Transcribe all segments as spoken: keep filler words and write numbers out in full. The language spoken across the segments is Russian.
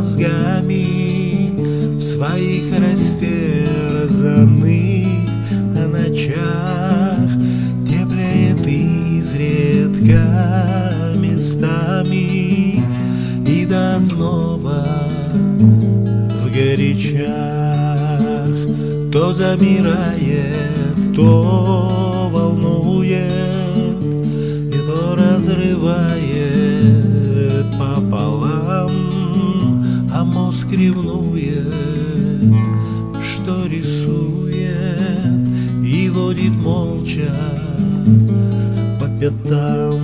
мозгами в своих растерзанных ночах теплеет изредка местами и до зноба в горячах то замирает, то волнует и то разрывает пополам, а мозг ревнует, что рисует и водит молча по пятам.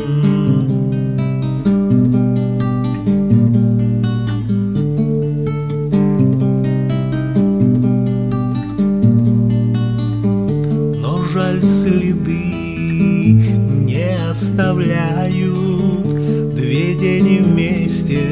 Но жаль, следы не оставляют две тени вместе,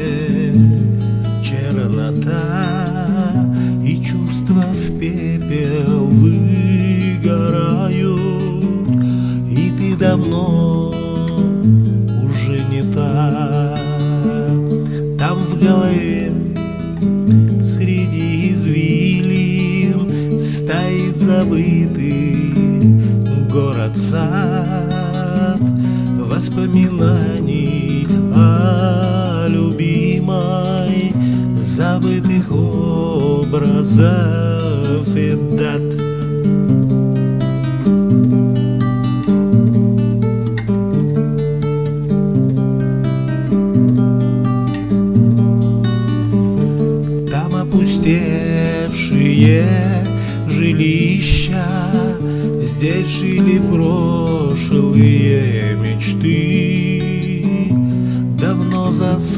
чернота и чувства в пепел выгорают, и ты давно уже не та. Там в голове среди извилин стоит забытый город-сад воспоминаний о любимой, забытых образов и дат. Там опустевшие жилища, здесь жили прошлые мечты, давно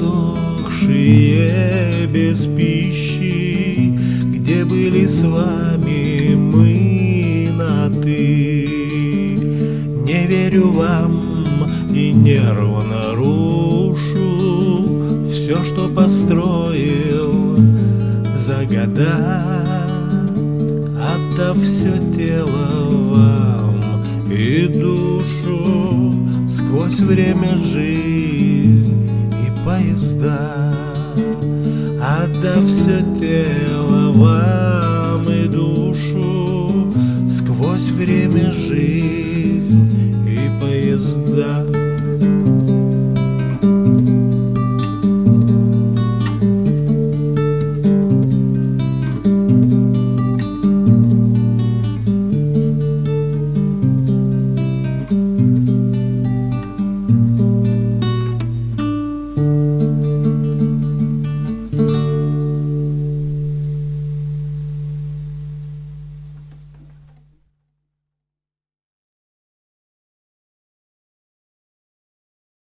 засохшие без пищи, где были с вами мы на «ты». Не верю вам и нервно рушу все, что построил за года, отдав все тело вам и душу, сквозь время, жизнь и поезда. Отдав все тело вам и душу, сквозь время, жизнь и поезда.